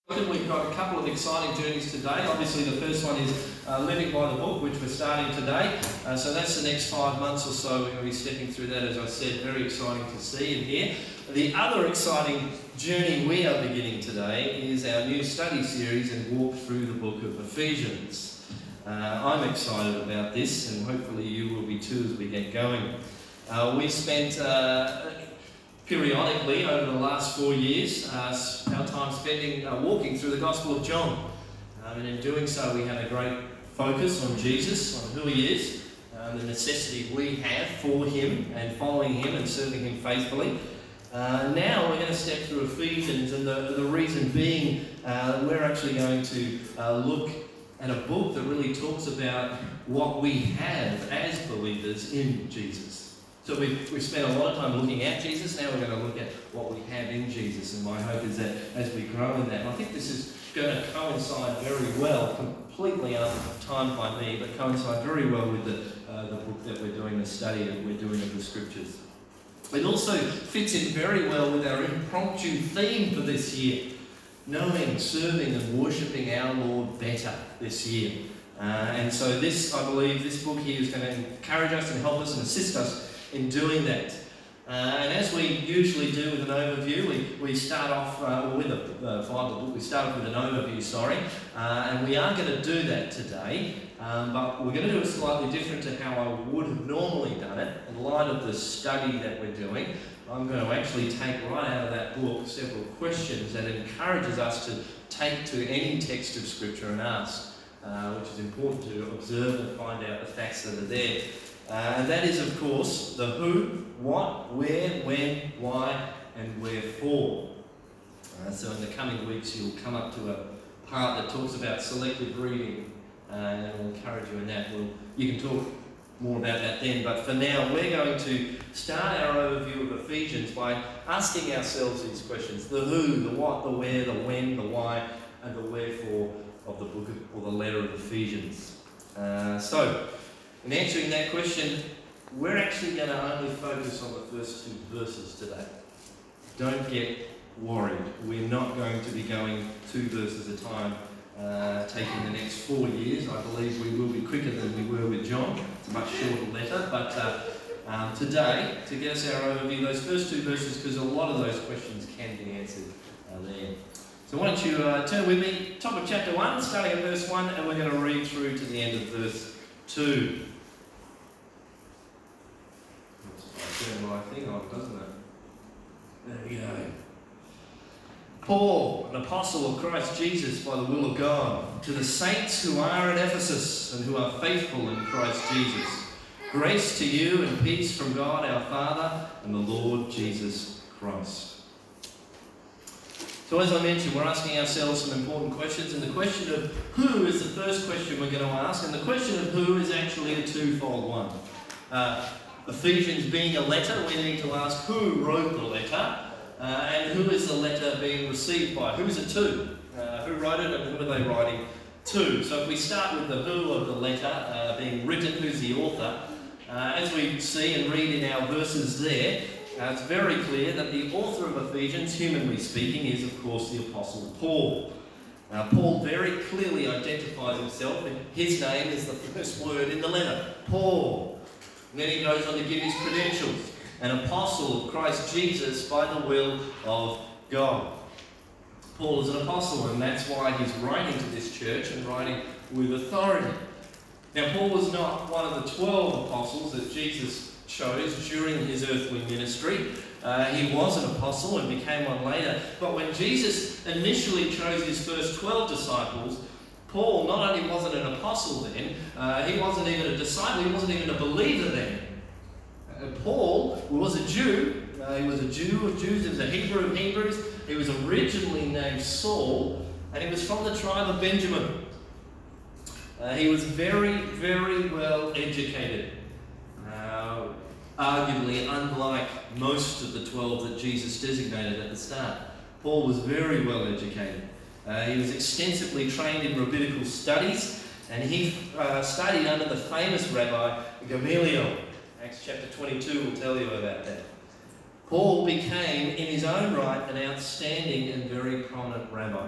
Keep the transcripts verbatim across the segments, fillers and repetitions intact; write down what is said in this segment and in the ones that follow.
We've got a couple of exciting journeys today. Obviously the first one is uh, Living by the Book, which we're starting today. Uh, so that's the next five months or so we're going to be stepping through that, as I said. Very exciting to see and hear. The other exciting journey we are beginning today is our new study series and walk through the book of Ephesians. Uh, I'm excited about this, and hopefully you will be too as we get going. Uh, we spent uh, periodically over the last four years uh, our time spending uh, walking through the Gospel of John. Um, and in doing so we had a great focus on Jesus, on who he is, uh, the necessity we have for him and following him and serving him faithfully. Uh, now we're going to step through Ephesians, and the, the reason being uh, we're actually going to uh, look at a book that really talks about what we have as believers in Jesus. So we've, we've spent a lot of time looking at Jesus. Now we're going to look at what we have in Jesus, and my hope is that as we grow in that, and I think this is going to coincide very well, completely untimed by me, but coincide very well with the, uh, the book that we're doing, the study that we're doing of the Scriptures. It also fits in very well with our impromptu theme for this year, knowing, serving and worshipping our Lord better this year. Uh, and so this, I believe, this book here is going to encourage us and help us and assist us in doing that. Uh, and as we usually do with an overview, we, we start off uh, with a uh, Bible book, we start off with an overview, sorry, uh, and we are going to do that today, um, but we're going to do it slightly different to how I would have normally done it. In light of the study that we're doing, I'm going to actually take right out of that book several questions that encourages us to take to any text of Scripture and ask, uh, which is important to observe and find out the facts that are there. Uh, and that is, of course, the who, what, where, when, why, and wherefore. Uh, so in the coming weeks, you'll come up to a part that talks about selective reading, uh, and I'll encourage you in that. We'll, you can talk more about that then, but for now, we're going to start our overview of Ephesians by asking ourselves these questions: the who, the what, the where, the when, the why, and the wherefore of the book of, or the letter of Ephesians. Uh, so, in answering that question, we're actually going to only focus on the first two verses today. Don't get worried. We're not going to be going two verses at a time, uh, taking the next four years. I believe we will be quicker than we were with John. It's a much shorter letter, but uh, um, today, to get us our overview, those first two verses, because a lot of those questions can be answered uh, there. So why don't you uh, turn with me, top of chapter one, starting at verse one, and we're going to read through to the end of verse two. Turn my thing on, doesn't it? There we go. Paul, an apostle of Christ Jesus by the will of God, to the saints who are at Ephesus and who are faithful in Christ Jesus. Grace to you and peace from God our Father and the Lord Jesus Christ. So as I mentioned, we're asking ourselves some important questions, and the question of who is the first question we're going to ask, and the question of who is actually a twofold one. Uh, Ephesians being a letter, we need to ask who wrote the letter, uh, and who is the letter being received by? Who is it to? Uh, who wrote it, and who are they writing to? So if we start with the who of the letter uh, being written, who's the author, uh, as we see and read in our verses there, uh, it's very clear that the author of Ephesians, humanly speaking, is of course the Apostle Paul. Now, Paul very clearly identifies himself, and his name is the first word in the letter, Paul. And then he goes on to give his credentials: an apostle of Christ Jesus by the will of God. Paul is an apostle, and that's why he's writing to this church and writing with authority. Now, Paul was not one of the twelve apostles that Jesus chose during his earthly ministry. Uh, he was an apostle and became one later. But when Jesus initially chose his first twelve disciples, Paul not only wasn't an apostle then, uh, he wasn't even a disciple, he wasn't even a believer then. Uh, Paul was a Jew, uh, he was a Jew of Jews, he was a Hebrew of Hebrews, he was originally named Saul, and he was from the tribe of Benjamin. Uh, he was very, very well educated, uh, arguably unlike most of the twelve that Jesus designated at the start. Paul was very well educated. Uh, he was extensively trained in rabbinical studies, and he uh, studied under the famous Rabbi Gamaliel. Acts chapter twenty-two will tell you about that. Paul became, in his own right, an outstanding and very prominent rabbi.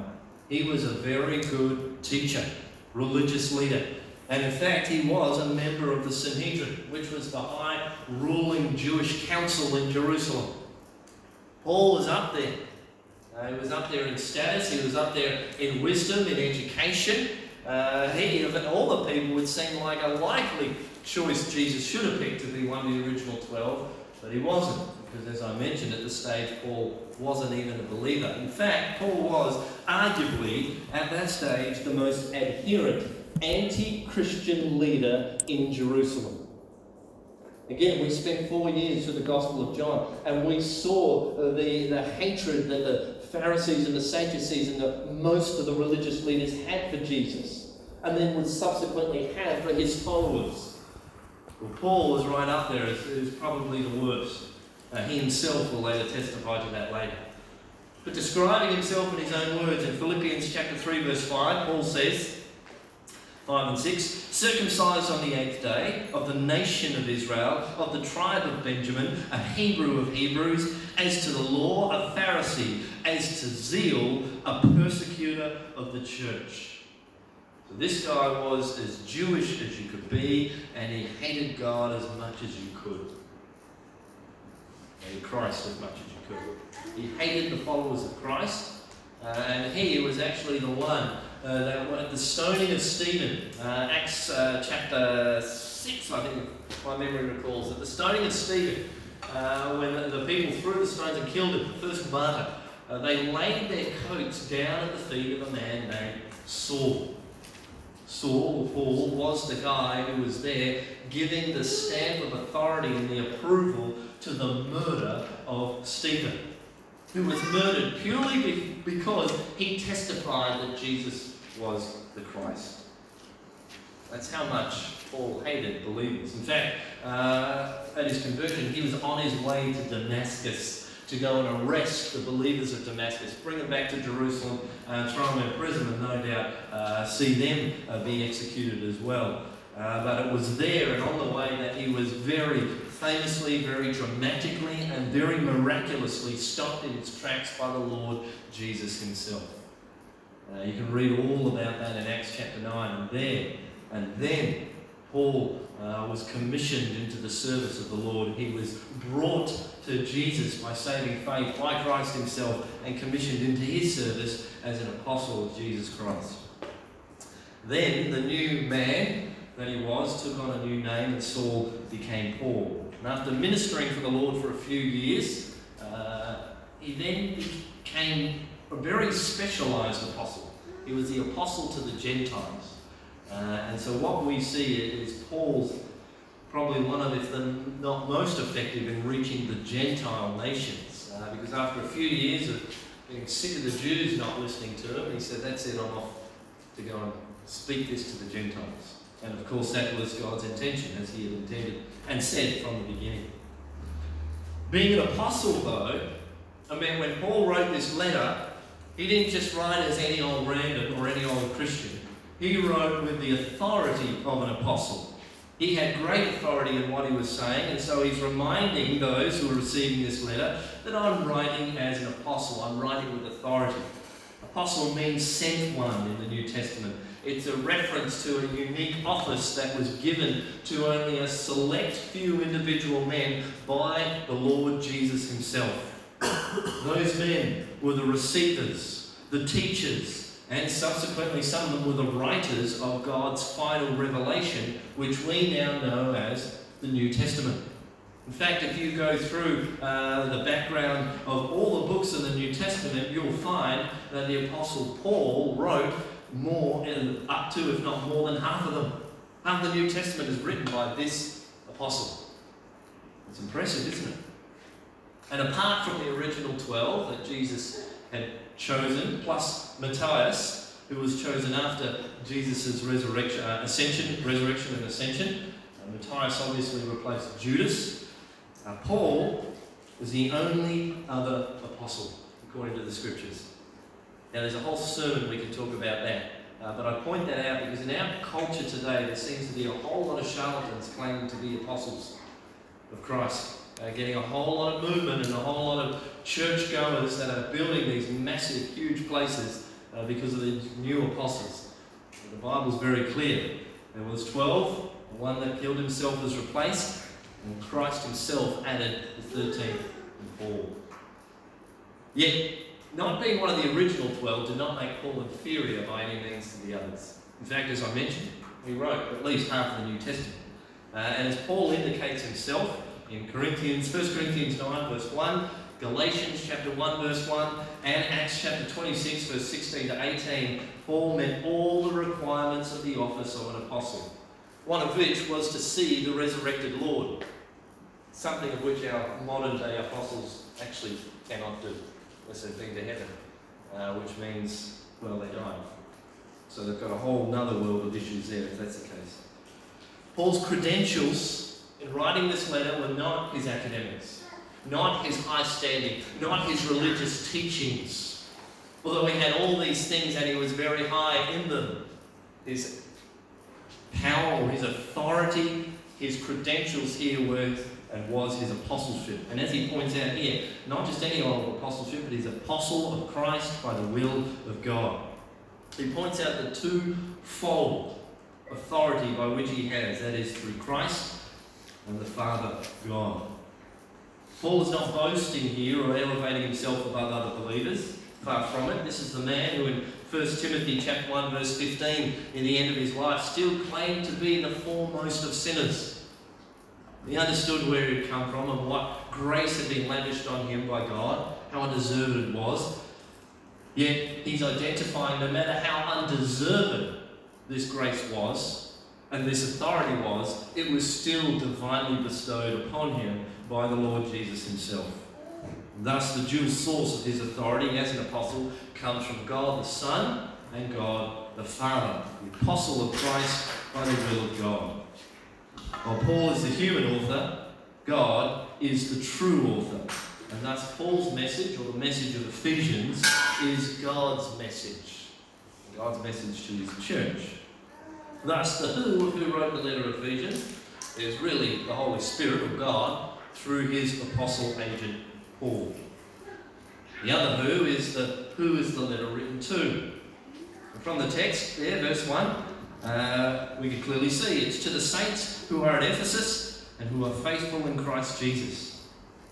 He was a very good teacher, religious leader. And in fact, he was a member of the Sanhedrin, which was the high ruling Jewish council in Jerusalem. Paul was up there. Uh, he was up there in status. He was up there in wisdom, in education. Uh, he, of all the people, would seem like a likely choice Jesus should have picked to be one of the original twelve, but he wasn't, because as I mentioned at the stage, Paul wasn't even a believer. In fact, Paul was arguably, at that stage, the most adherent anti-Christian leader in Jerusalem. Again, we spent four years through the Gospel of John, and we saw the, the hatred that the Pharisees and the Sadducees and the, most of the religious leaders had for Jesus, and then would subsequently have for his followers. Well, Paul was right up there as, as probably the worst. Uh, he himself will later testify to that later. But describing himself in his own words, in Philippians chapter three, verse five, Paul says, five and six, circumcised on the eighth day, of the nation of Israel, of the tribe of Benjamin, a Hebrew of Hebrews, as to the law, a Pharisee, as to zeal, a persecutor of the church. So this guy was as Jewish as you could be, and he hated God as much as you could. And Christ as much as you could. He hated the followers of Christ, uh, and he was actually the one Uh, that, at the stoning of Stephen, uh, Acts uh, chapter six, I think my memory recalls, at the stoning of Stephen, uh, when the, the people threw the stones and killed him, the first martyr, uh, they laid their coats down at the feet of a man named Saul. Saul, Paul, was the guy who was there giving the stamp of authority and the approval to the murder of Stephen, who was murdered purely be- because he testified that Jesus was the Christ. That's how much Paul hated believers. In fact, uh, at his conversion, he was on his way to Damascus to go and arrest the believers of Damascus, bring them back to Jerusalem, uh, throw them in prison, and no doubt uh, see them uh, be executed as well. Uh, but it was there and on the way that he was very famously, very dramatically, and very miraculously stopped in its tracks by the Lord Jesus himself. Uh, you can read all about that in Acts chapter nine, and there, and then Paul uh, was commissioned into the service of the Lord. He was brought to Jesus by saving faith by Christ himself and commissioned into his service as an apostle of Jesus Christ. Then the new man that he was took on a new name, and Saul became Paul. And after ministering for the Lord for a few years, uh, he then became a very specialised apostle. He was the apostle to the Gentiles. Uh, and so what we see is Paul's probably one of, if the not most effective, in reaching the Gentile nations. Uh, because after a few years of being sick of the Jews not listening to him, he said, that's it, I'm off to go and speak this to the Gentiles. And of course that was God's intention, as he had intended and said from the beginning. Being an apostle, though, I mean, when Paul wrote this letter, he didn't just write as any old random or any old Christian. He wrote with the authority of an apostle. He had great authority in what he was saying, and so he's reminding those who are receiving this letter that I'm writing as an apostle. I'm writing with authority. Apostle means sent one in the New Testament. It's a reference to a unique office that was given to only a select few individual men by the Lord Jesus himself. Those men were the receivers, the teachers, and subsequently some of them were the writers of God's final revelation, which we now know as the New Testament. In fact, if you go through uh, the background of all the books of the New Testament, you'll find that the Apostle Paul wrote more, up to, if not more than half of them. Half the New Testament is written by this apostle. It's impressive, isn't it? And apart from the original twelve that Jesus had chosen, plus Matthias, who was chosen after Jesus' resurrection, uh, ascension, resurrection and ascension, uh, Matthias obviously replaced Judas. Uh, Paul was the only other apostle, according to the scriptures. Now, there's a whole sermon we can talk about that, uh, but I point that out because in our culture today, there seems to be a whole lot of charlatans claiming to be apostles of Christ. Uh, getting a whole lot of movement and a whole lot of churchgoers that are building these massive, huge places uh, because of the new apostles. The Bible's very clear. There was twelve, the one that killed himself was replaced, and Christ himself added the thirteenth, and Paul. Yet, not being one of the original twelve did not make Paul inferior by any means to the others. In fact, as I mentioned, he wrote at least half of the New Testament. Uh, and as Paul indicates himself in Corinthians, First Corinthians nine verse one, Galatians chapter one verse one, and Acts chapter twenty-six verse sixteen to eighteen, Paul met all the requirements of the office of an apostle, one of which was to see the resurrected Lord, something of which our modern day apostles actually cannot do unless they've been to heaven, uh, which means, well, they died. So they've got a whole nother world of issues there if that's the case. Paul's credentials in writing this letter were not his academics, not his high standing, not his religious teachings. Although he had all these things and he was very high in them, his power or his authority, his credentials here were and was his apostleship. And as he points out here, not just any old apostleship, but his apostle of Christ by the will of God. He points out the twofold authority by which he has, that is through Christ and the Father God. Paul is not boasting here or elevating himself above other believers. Far from it. This is the man who in First Timothy chapter one verse fifteen, in the end of his life, still claimed to be the foremost of sinners. He understood where he had come from and what grace had been lavished on him by God, how undeserved it was. Yet he's identifying no matter how undeserved this grace was and this authority was, it was still divinely bestowed upon him by the Lord Jesus himself. Thus, the dual source of his authority as an apostle comes from God the Son and God the Father, the apostle of Christ by the will of God. While Paul is the human author, God is the true author. And thus Paul's message, or the message of Ephesians, is God's message. God's message to his church. Thus, the who who wrote the letter of Ephesians is really the Holy Spirit of God through his apostle agent Paul. The other who is the who is the letter written to. And from the text there, verse one, uh, we can clearly see it's to the saints who are at Ephesus and who are faithful in Christ Jesus.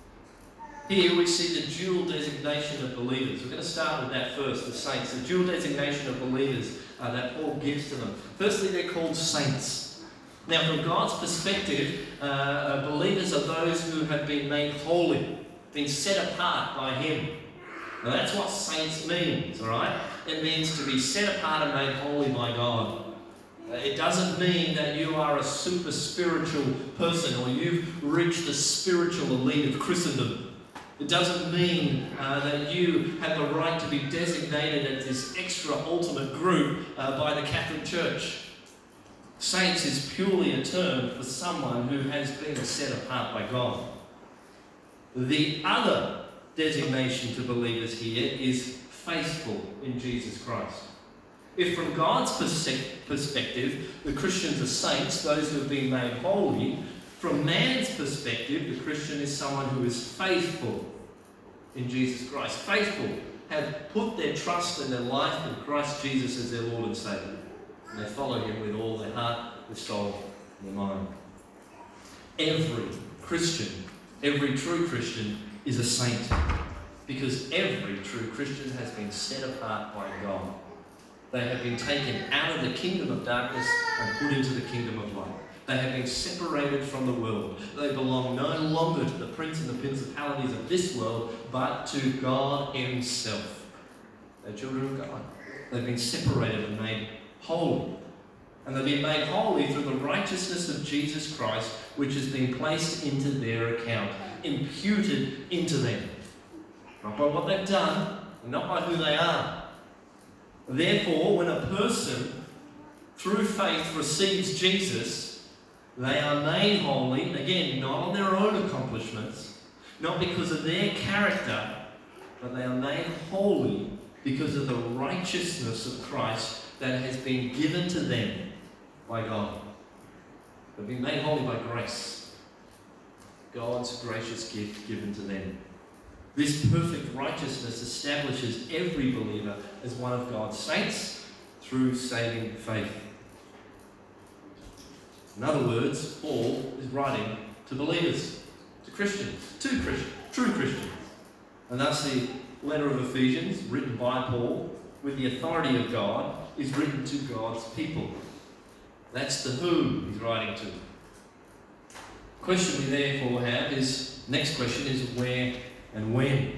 Here we see the dual designation of believers. We're going to start with that first, the saints. The dual designation of believers uh, that Paul gives to them. Firstly, they're called saints. Now, from God's perspective, uh, believers are those who have been made holy, been set apart by Him. Now, that's what saints means, all right? It means to be set apart and made holy by God. Uh, it doesn't mean that you are a super spiritual person or you've reached the spiritual elite of Christendom. It doesn't mean uh, that you have the right to be designated as this extra ultimate group uh, by the Catholic Church. Saints is purely a term for someone who has been set apart by God. The other designation to believers here is faithful in Jesus Christ. If from God's perspective, the Christians are saints, those who have been made holy, from man's perspective, the Christian is someone who is faithful in Jesus Christ. Faithful, have put their trust and their life in Christ Jesus as their Lord and Saviour. And they follow Him with all their heart, their soul, and their mind. Every Christian, every true Christian is a saint. Because every true Christian has been set apart by God. They have been taken out of the kingdom of darkness and put into the kingdom of light. They have been separated from the world. They belong no longer to the prince and the principalities of this world, but to God Himself. They're children of God. They've been separated and made holy. And they've been made holy through the righteousness of Jesus Christ, which has been placed into their account, imputed into them. Not by what they've done, and not by who they are. Therefore, when a person, through faith, receives Jesus, they are made holy, again, not on their own accomplishments, not because of their character, but they are made holy because of the righteousness of Christ that has been given to them by God. They've been made holy by grace. God's gracious gift given to them. This perfect righteousness establishes every believer as one of God's saints through saving faith. In other words, Paul is writing to believers, to Christians, to Christians, true Christians. And thus the letter of Ephesians, written by Paul, with the authority of God, is written to God's people. That's the who he's writing to. The question we therefore have is, next question is where and when.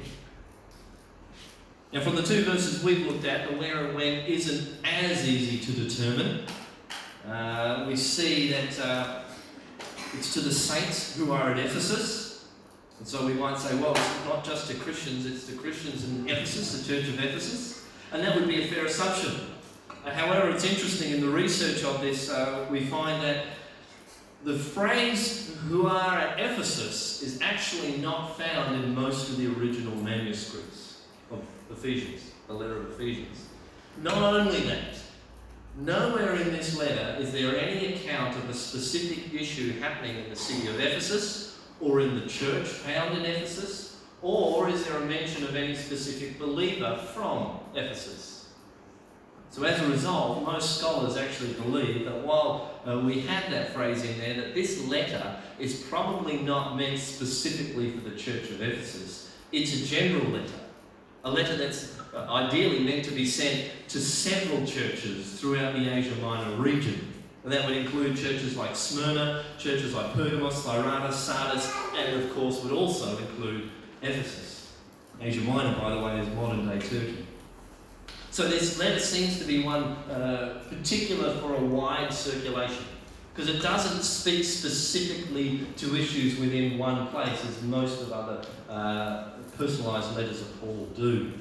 Now from the two verses we've looked at, the where and when isn't as easy to determine. Uh, we see that uh, it's to the saints who are at Ephesus. And so we might say, well, it's not just to Christians, it's to Christians in Ephesus, the church of Ephesus. And that would be a fair assumption. Uh, however, it's interesting in the research of this, uh, we find that the phrase who are at Ephesus is actually not found in most of the original manuscripts of Ephesians, the letter of Ephesians. Not only that, nowhere in this letter is there any account of a specific issue happening in the city of Ephesus or in the church found in Ephesus, or is there a mention of any specific believer from Ephesus. So as a result, most scholars actually believe that while uh, we have that phrase in there, that this letter is probably not meant specifically for the church of Ephesus. It's a general letter, a letter that's uh, ideally meant to be sent to several churches throughout the Asia Minor region. And that would include churches like Smyrna, churches like Pergamos, Thyatira, Sardis, and of course would also include Ephesus. Asia Minor, by the way, is modern-day Turkey. So this letter seems to be one uh, particular for a wide circulation, because it doesn't speak specifically to issues within one place, as most of other uh, personalised letters of Paul do.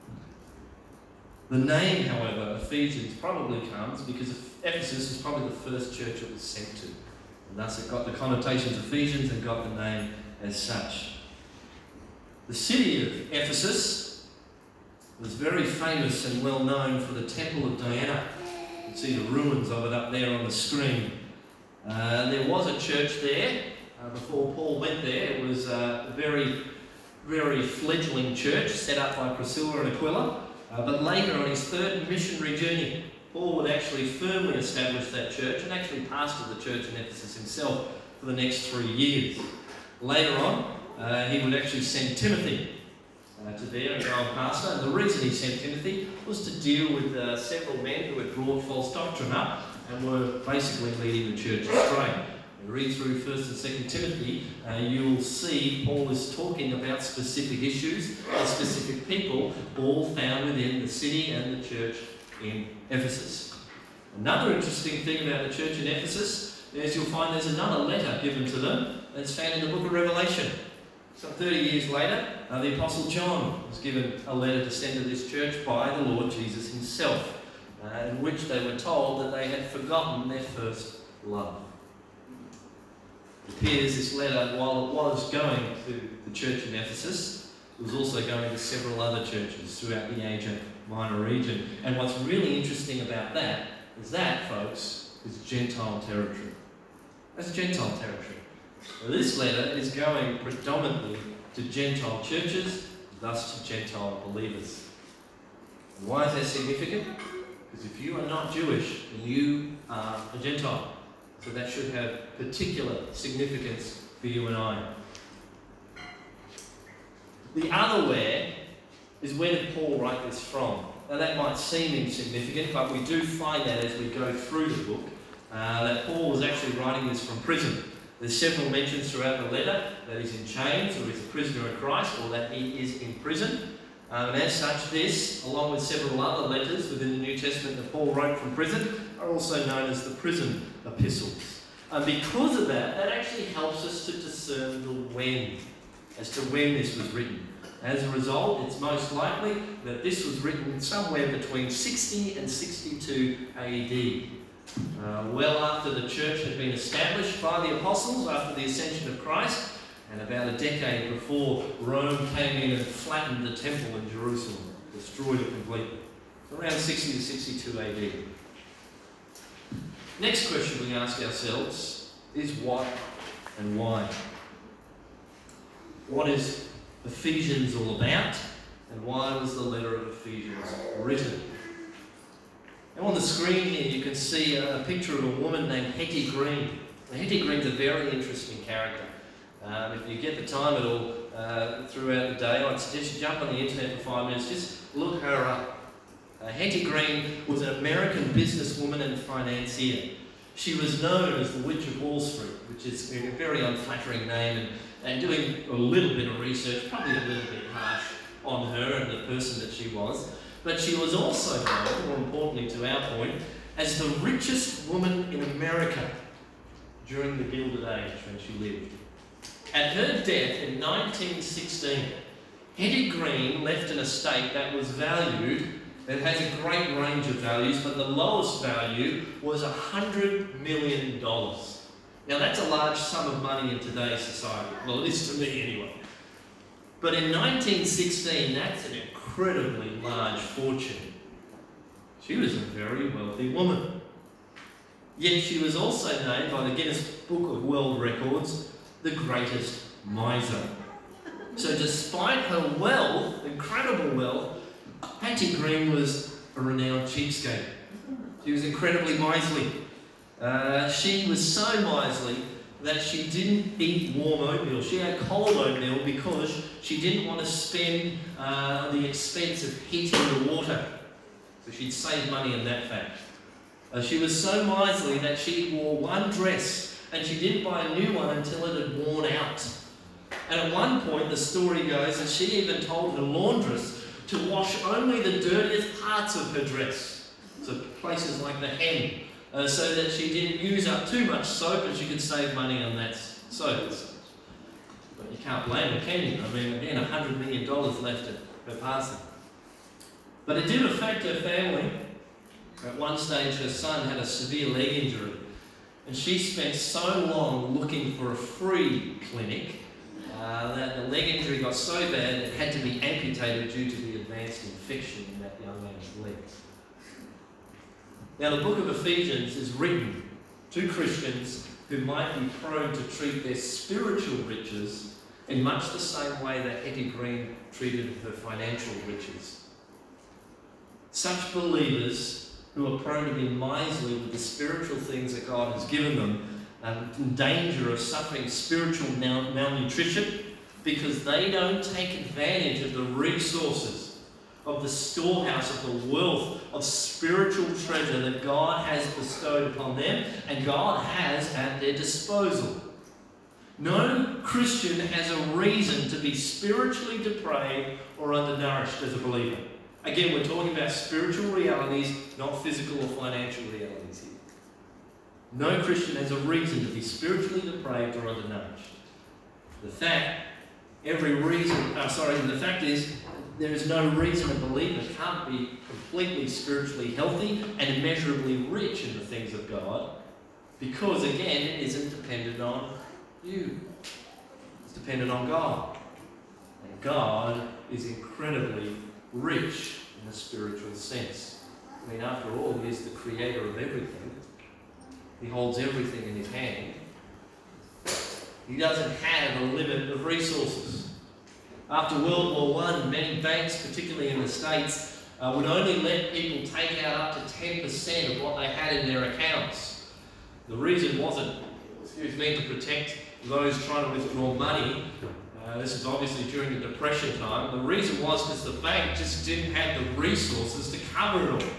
The name, however, Ephesians, probably comes because Ephesus is probably the first church it was sent to, and thus it got the connotations of Ephesians and got the name as such. The city of Ephesus was very famous and well known for the Temple of Diana. You can see the ruins of it up there on the screen. Uh, there was a church there uh, before Paul went there. It was a very, very fledgling church set up by Priscilla and Aquila. Uh, but later on his third missionary journey, Paul would actually firmly establish that church and actually pastor the church in Ephesus himself for the next three years. Later on, uh, he would actually send Timothy Uh, to there and go and pastor. And the reason he sent Timothy was to deal with uh, several men who had brought false doctrine up and were basically leading the church astray. You read through First and Second Timothy, uh, you will see Paul is talking about specific issues and specific people, all found within the city and the church in Ephesus. Another interesting thing about the church in Ephesus is you'll find there's another letter given to them that's found in the book of Revelation. Some thirty years later, uh, the Apostle John was given a letter to send to this church by the Lord Jesus himself, uh, in which they were told that they had forgotten their first love. It appears this letter, while it was going to the church in Ephesus, it was also going to several other churches throughout the Asia Minor region. And what's really interesting about that is that, folks, is Gentile territory. That's Gentile territory. Well, this letter is going predominantly to Gentile churches, thus to Gentile believers. And why is that significant? Because if you are not Jewish, then you are a Gentile. So that should have particular significance for you and I. The other where is where did Paul write this from? Now that might seem insignificant, but we do find that as we go through the book, uh, that Paul was actually writing this from prison. There's several mentions throughout the letter that he's in chains or he's a prisoner of Christ or that he is in prison. Um, and as such, this, along with several other letters within the New Testament that Paul wrote from prison, are also known as the prison epistles. And because of that, that actually helps us to discern the when, as to when this was written. As a result, it's most likely that this was written somewhere between sixty and sixty-two A D. Uh, well after the church had been established by the apostles, after the ascension of Christ, and about a decade before Rome came in and flattened the temple in Jerusalem, destroyed it completely. Around sixty to sixty-two A D. Next question we ask ourselves is what and why? What is Ephesians all about, and why was the letter of Ephesians written? Now on the screen here you can see a picture of a woman named Hetty Green. Now, Hetty Green's a very interesting character. Um, if you get the time at all uh, throughout the day, I'd suggest you jump on the internet for five minutes, just look her up. Uh, Hetty Green was an American businesswoman and financier. She was known as the Witch of Wall Street, which is a very unflattering name, and, and doing a little bit of research, probably a little bit harsh on her and the person that she was. But she was also known, more importantly to our point, as the richest woman in America during the Gilded Age when she lived. At her death in nineteen sixteen, Hetty Green left an estate that was valued, it has a great range of values, but the lowest value was one hundred million dollars. Now that's a large sum of money in today's society. Well, it is to me anyway. But in nineteen sixteen, that's an incredibly large fortune. She was a very wealthy woman. Yet she was also named by the Guinness Book of World Records the greatest miser. So despite her wealth, incredible wealth, Hetty Green was a renowned cheapskate. She was incredibly miserly. Uh, she was so miserly that she didn't eat warm oatmeal. She had cold oatmeal because she didn't want to spend uh, the expense of heating the water. So she'd save money in that fact. Uh, she was so miserly that she wore one dress and she didn't buy a new one until it had worn out. And at one point, the story goes, that she even told her laundress to wash only the dirtiest parts of her dress. So places like the hem, uh, so that she didn't use up too much soap and she could save money on that soap. But you can't blame her, can you? I mean, again, one hundred million dollars left at her passing. But it did affect her family. At one stage, her son had a severe leg injury, and she spent so long looking for a free clinic uh, that the leg injury got so bad it had to be amputated due to the advanced infection in that young man's leg. Now, the book of Ephesians is written to Christians who might be prone to treat their spiritual riches in much the same way that Hetty Green treated her financial riches. Such believers who are prone to be miserly with the spiritual things that God has given them, um, in danger of suffering spiritual mal- malnutrition because they don't take advantage of the resources of the storehouse of the wealth of spiritual treasure that God has bestowed upon them and God has at their disposal. No Christian has a reason to be spiritually depraved or undernourished as a believer. Again, we're talking about spiritual realities, not physical or financial realities here. No Christian has a reason to be spiritually depraved or undernourished. The fact, every reason, uh, sorry, the fact is, there is no reason a believer can't be completely spiritually healthy and immeasurably rich in the things of God, because again, it isn't dependent on you. It's dependent on God. And God is incredibly rich in a spiritual sense. I mean, after all, he is the creator of everything. He holds everything in his hand. He doesn't have a limit of resources. After World War One, many banks, particularly in the States, uh, would only let people take out up to ten percent of what they had in their accounts. The reason wasn't, excuse me, to protect those trying to withdraw money. Uh, this is obviously during the Depression time. The reason was because the bank just didn't have the resources to cover it all.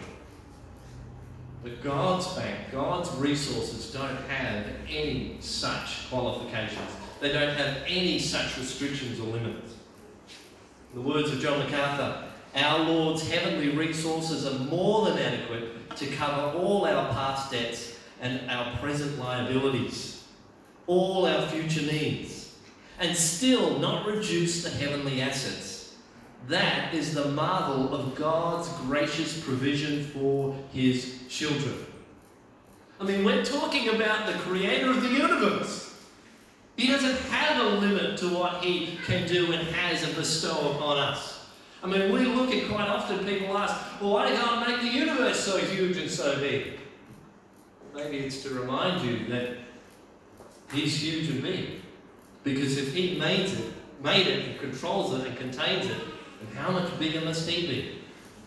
But God's bank, God's resources don't have any such qualifications. They don't have any such restrictions or limits. In the words of John MacArthur, our Lord's heavenly resources are more than adequate to cover all our past debts and our present liabilities, all our future needs, and still not reduce the heavenly assets. That is the marvel of God's gracious provision for his children. I mean, we're talking about the creator of the universe. He doesn't have a limit to what he can do and has and bestow upon us. I mean, we look at quite often people ask, well, why did God make the universe so huge and so big? Maybe it's to remind you that he's huge and big. Because if he made it, made it and controls it and contains it, and how much bigger must he be?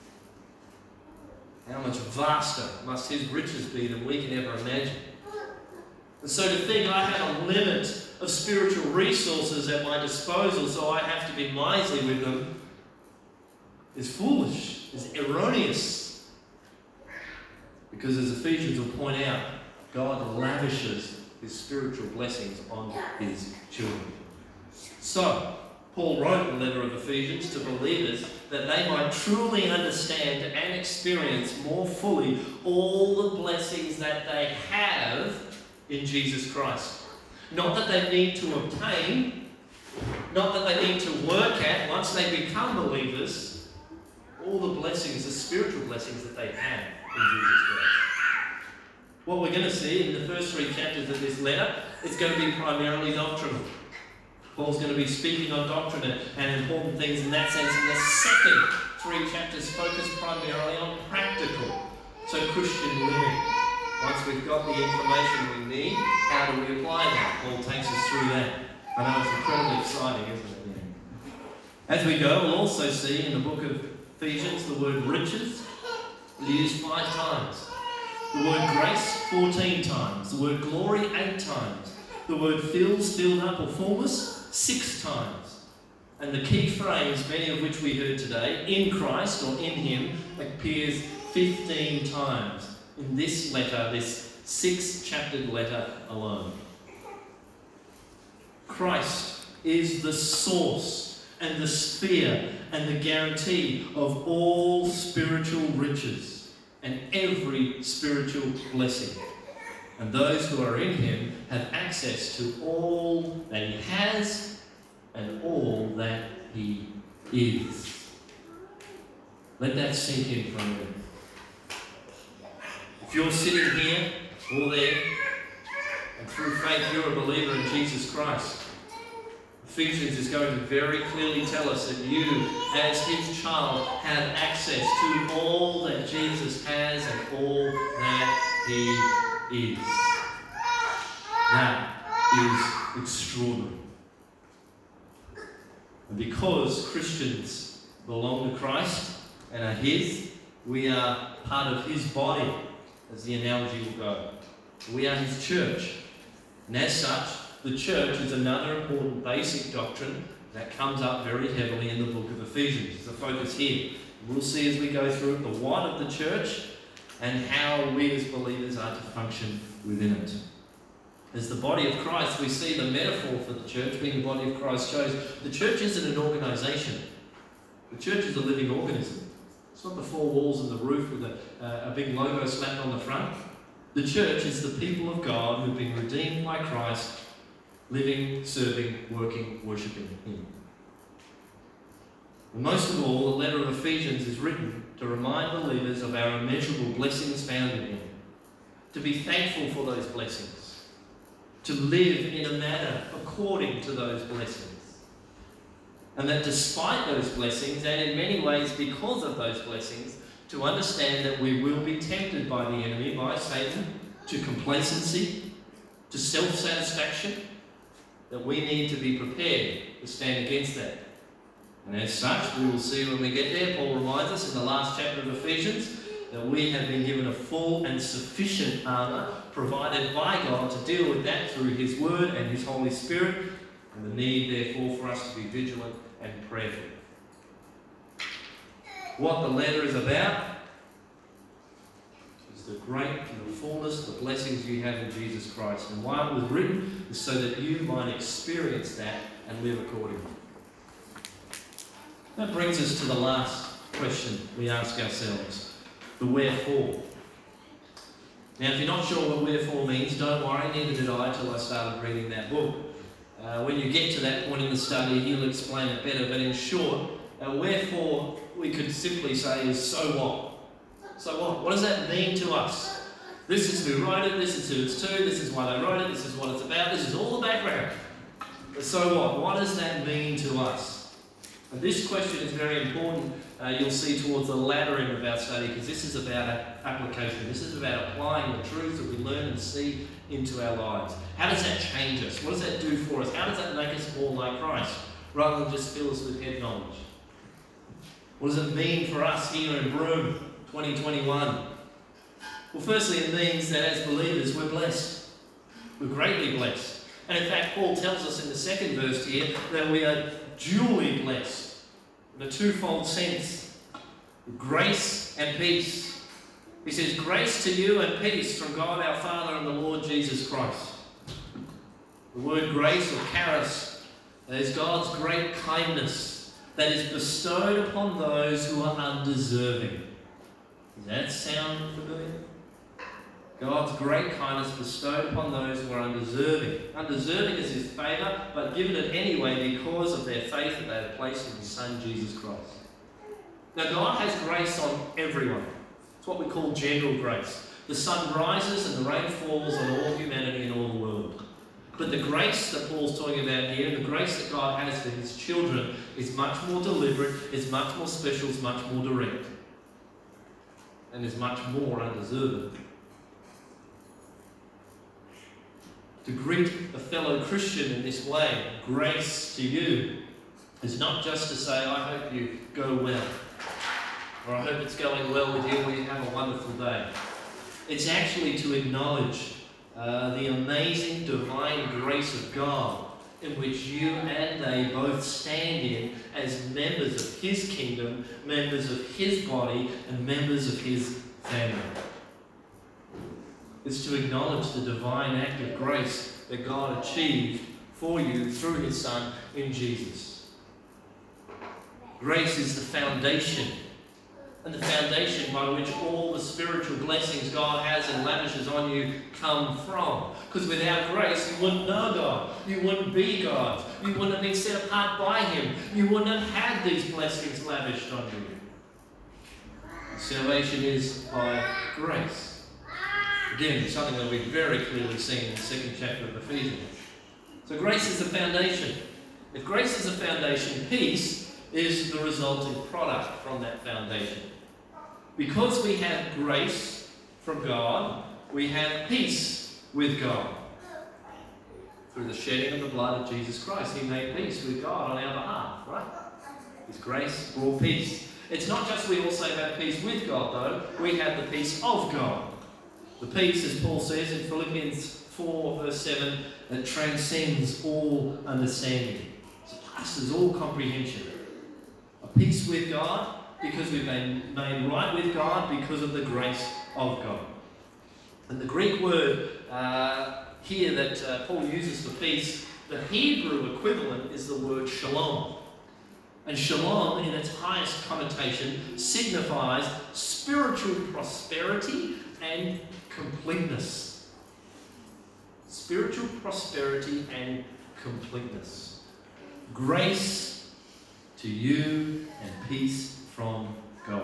How much vaster must his riches be than we can ever imagine? And so to think I have a limit of spiritual resources at my disposal, so I have to be miserly with them, is foolish, is erroneous. Because as Ephesians will point out, God lavishes his spiritual blessings on his children. So, Paul wrote the letter of Ephesians to believers that they might truly understand and experience more fully all the blessings that they have in Jesus Christ. Not that they need to obtain, not that they need to work at once they become believers, all the blessings, the spiritual blessings that they have in Jesus Christ. What we're going to see in the first three chapters of this letter, it's going to be primarily doctrinal. Paul's going to be speaking on doctrine and important things in that sense. In the second three chapters focus primarily on practical, so Christian living. Once we've got the information we need, how do we apply that? Paul takes us through that. I know it's incredibly exciting, isn't it? Yeah. As we go, we'll also see in the book of Ephesians the word riches used five times. The word grace fourteen times. The word glory eight times. The word fills, filled up, or fullness six times. And the key phrase, many of which we heard today, in Christ or in him, appears fifteen times in this letter, this six-chaptered letter alone. Christ is the source and the sphere and the guarantee of all spiritual riches and every spiritual blessing. And those who are in him have access to all that he has and all that he is. Let that sink in for a minute. If you're sitting here or there, and through faith you're a believer in Jesus Christ, Ephesians is going to very clearly tell us that you, as his child, have access to all that Jesus has and all that he is. That is extraordinary. And because Christians belong to Christ and are his, we are part of his body, as the analogy will go. We are his church. And as such, the church is another important basic doctrine that comes up very heavily in the book of Ephesians. It's the focus here. We'll see as we go through it the what of the church and how we as believers are to function within it. As the body of Christ, we see the metaphor for the church being the body of Christ shows the church isn't an organisation. The church is a living organism. It's not the four walls and the roof with a, uh, a big logo slapped on the front. The church is the people of God who've been redeemed by Christ, living, serving, working, worshipping him. And most of all, the letter of Ephesians is written to remind believers of our immeasurable blessings found in him, to be thankful for those blessings, to live in a manner according to those blessings. And that despite those blessings, and in many ways because of those blessings, to understand that we will be tempted by the enemy, by Satan, to complacency, to self-satisfaction, that we need to be prepared to stand against that. And as such, we will see when we get there, Paul reminds us in the last chapter of Ephesians that we have been given a full and sufficient armour provided by God to deal with that through his word and his Holy Spirit, and the need therefore for us to be vigilant and prayerful. What the letter is about is the great and the fullness, the blessings you have in Jesus Christ. And why it was written is so that you might experience that and live accordingly. That brings us to the last question we ask ourselves, the wherefore. Now, if you're not sure what wherefore means, don't worry, neither did I until I started reading that book. Uh, when you get to that point in the study, he'll explain it better. But in short, uh, wherefore, we could simply say is so what? So what? What does that mean to us? This is who wrote it, this is who it's to, this is why they wrote it, this is what it's about, this is all the background. But so what? What does that mean to us? And this question is very important, uh, you'll see towards the latter end of our study, because this is about application. This is about applying the truths that we learn and see into our lives. How does that change us? What does that do for us? How does that make us more like Christ? rather than just fill us with head knowledge? What does it mean for us here in Broome twenty twenty-one? Well, firstly, it means that as believers we're blessed. We're greatly blessed. And in fact, Paul tells us in the second verse here that we are duly blessed in a twofold sense. Grace and peace. He says, grace to you and peace from God our Father and the Lord Jesus Christ. The word grace or charis is God's great kindness that is bestowed upon those who are undeserving. Does that sound familiar? God's great kindness bestowed upon those who are undeserving. Undeserving is his favour, but given it anyway because of their faith that they have placed in his Son, Jesus Christ. Now, God has grace on everyone. It's what we call general grace. The sun rises and the rain falls on all humanity in all the world. But the grace that Paul's talking about here, the grace that God has for his children, is much more deliberate, is much more special, is much more direct, and is much more undeserving. To greet a fellow Christian in this way, grace to you, is not just to say, I hope you go well, or I hope it's going well with you, or you have a wonderful day. It's actually to acknowledge uh, the amazing divine grace of God in which you and they both stand in as members of his kingdom, members of his body, and members of his family. It's to acknowledge the divine act of grace that God achieved for you through his Son in Jesus. Grace is the foundation, and the foundation by which all the spiritual blessings God has and lavishes on you come from. Because without grace, you wouldn't know God. You wouldn't be God. You wouldn't have been set apart by him. You wouldn't have had these blessings lavished on you. Salvation is by grace. Again, something that we've very clearly seen in the second chapter of Ephesians. So grace is the foundation. If grace is the foundation, peace is the resulting product from that foundation. Because we have grace from God, we have peace with God. Through the shedding of the blood of Jesus Christ, he made peace with God on our behalf, right? His grace brought peace. It's not just we also have peace with God, though. We have the peace of God. The peace, as Paul says in Philippians four, verse seven, that transcends all understanding. It surpasses all comprehension. A peace with God because we've been made right with God because of the grace of God. And the Greek word uh, here that uh, Paul uses for peace, the Hebrew equivalent is the word shalom. And shalom, in its highest connotation, signifies spiritual prosperity and completeness. Spiritual prosperity and completeness. Grace to you and peace from God.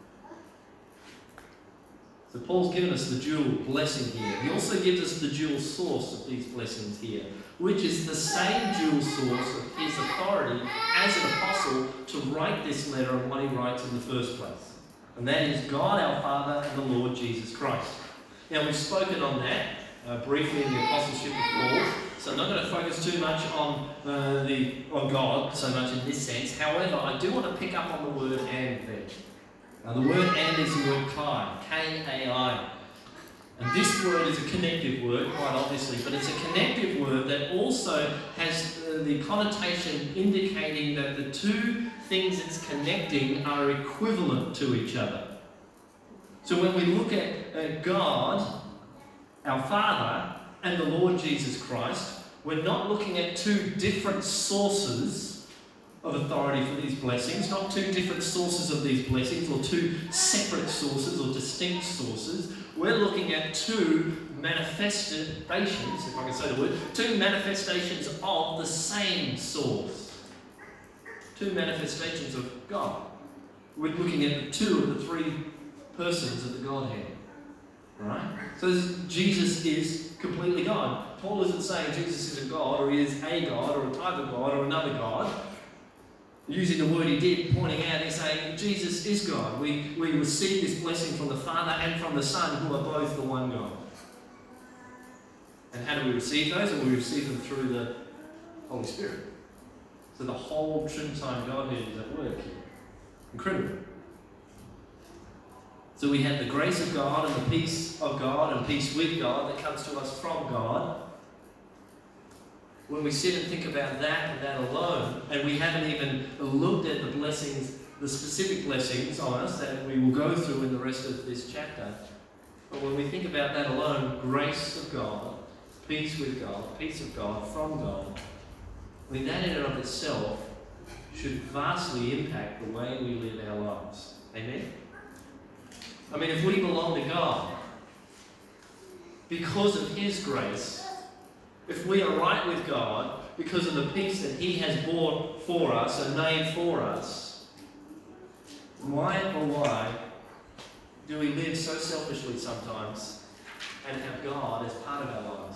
So Paul's given us the dual blessing here. He also gives us the dual source of these blessings here, which is the same dual source of his authority as an apostle to write this letter and what he writes in the first place. And that is God our Father and the Lord Jesus Christ. Now, we've spoken on that uh, briefly in the apostleship of Paul, so I'm not going to focus too much on uh, the on God so much in this sense. However, I do want to pick up on the word and there. Now, the word and is the word kai, K A I. And this word is a connective word, quite obviously, but it's a connective word that also has uh, the connotation indicating that the two things it's connecting are equivalent to each other. So when we look at uh, God, our Father, and the Lord Jesus Christ, we're not looking at two different sources of authority for these blessings, not two different sources of these blessings, or two separate sources or distinct sources. We're looking at two manifestations, if I can say the word, two manifestations of the same source. Two manifestations of God. We're looking at the two of the three persons of the Godhead. Right? So this, Jesus is completely God. Paul isn't saying Jesus is a God, or he is a God, or a type of God, or another God. Using the word he did, pointing out, he's saying Jesus is God. We, we receive this blessing from the Father and from the Son, who are both the one God. And how do we receive those? And we receive them through the Holy Spirit. So the whole Trinitarian Godhead is at work here. Incredible. So we have the grace of God and the peace of God and peace with God that comes to us from God. When we sit and think about that and that alone, and we haven't even looked at the blessings, the specific blessings on us that we will go through in the rest of this chapter, but when we think about that alone, grace of God, peace with God, peace of God from God, I mean, that in and of itself should vastly impact the way we live our lives. Amen? I mean, if we belong to God, because of His grace, if we are right with God, because of the peace that He has bought for us and made for us, why or why do we live so selfishly sometimes and have God as part of our lives?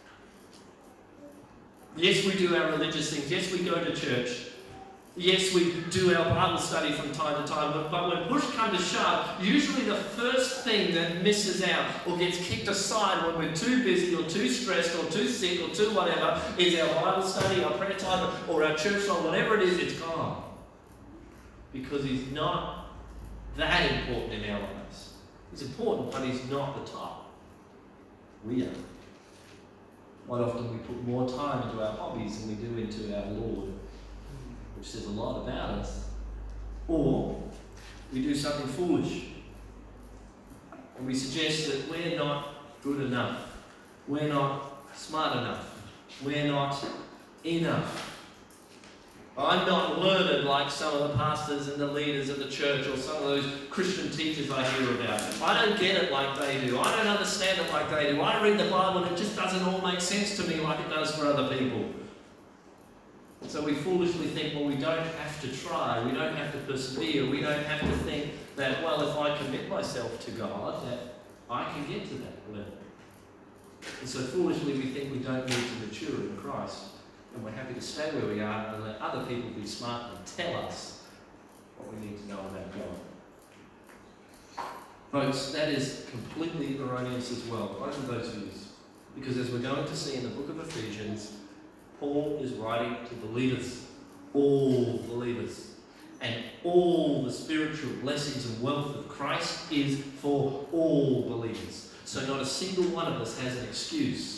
Yes, we do our religious things. Yes, we go to church. Yes, we do our Bible study from time to time. But, but when push comes to shove, usually the first thing that misses out or gets kicked aside when we're too busy or too stressed or too sick or too whatever is our Bible study, our prayer time, or our church song, whatever it is, it's gone. Because He's not that important in our lives. He's important, but He's not the top. We are. Quite often we put more time into our hobbies than we do into our Lord, which says a lot about us. Or we do something foolish and we suggest that we're not good enough, we're not smart enough, we're not enough. I'm not learned like some of the pastors and the leaders of the church or some of those Christian teachers I hear about. I don't get it like they do. I don't understand it like they do. I read the Bible and it just doesn't all make sense to me like it does for other people. So we foolishly think, well, we don't have to try, we don't have to persevere, we don't have to think that, well, if I commit myself to God, that I can get to that level. And so foolishly we think we don't need to mature in Christ. And we're happy to stay where we are and let other people be smart and tell us what we need to know about God. Folks, that is completely erroneous as well, both of those views. Because as we're going to see in the book of Ephesians, Paul is writing to believers, all believers. And all the spiritual blessings and wealth of Christ is for all believers. So not a single one of us has an excuse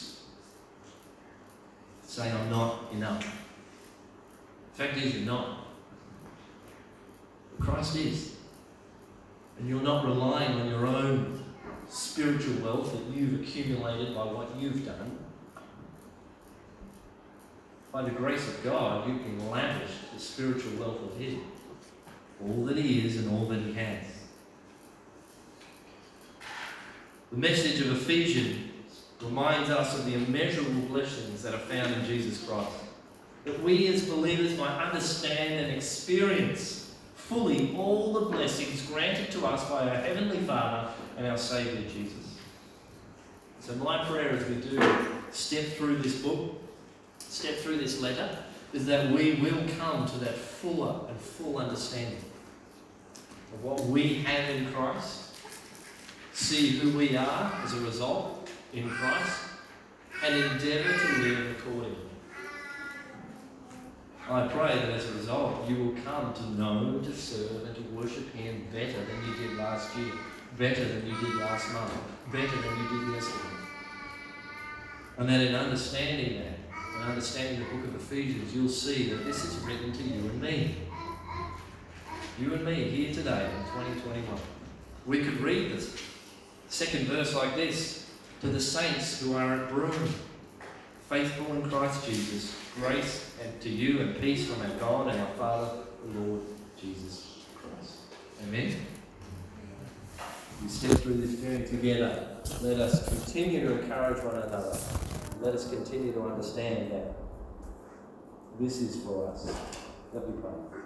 saying I'm not enough. The fact is, you're not. But Christ is. And you're not relying on your own spiritual wealth that you've accumulated by what you've done. By the grace of God, you've been lavished the spiritual wealth of Him. All that He is and all that He has. The message of Ephesians reminds us of the immeasurable blessings that are found in Jesus Christ. That we as believers might understand and experience fully all the blessings granted to us by our Heavenly Father and our Saviour Jesus. So my prayer as we do step through this book, step through this letter, is that we will come to that fuller and full understanding of what we have in Christ, see who we are as a result in Christ, and endeavour to live accordingly. I pray that as a result you will come to know, to serve and to worship Him better than you did last year, better than you did last month, better than you did yesterday. And that in understanding that, and understanding the book of Ephesians, you'll see that this is written to you and me. You and me here today in twenty twenty-one. We could read this second verse like this: to the saints who are at Broome, faithful in Christ Jesus, grace and to you and peace from our God and our Father, the Lord Jesus Christ. Amen. We step through this journey together. Let us continue to encourage one another. Let us continue to understand that this is for us. Let me pray.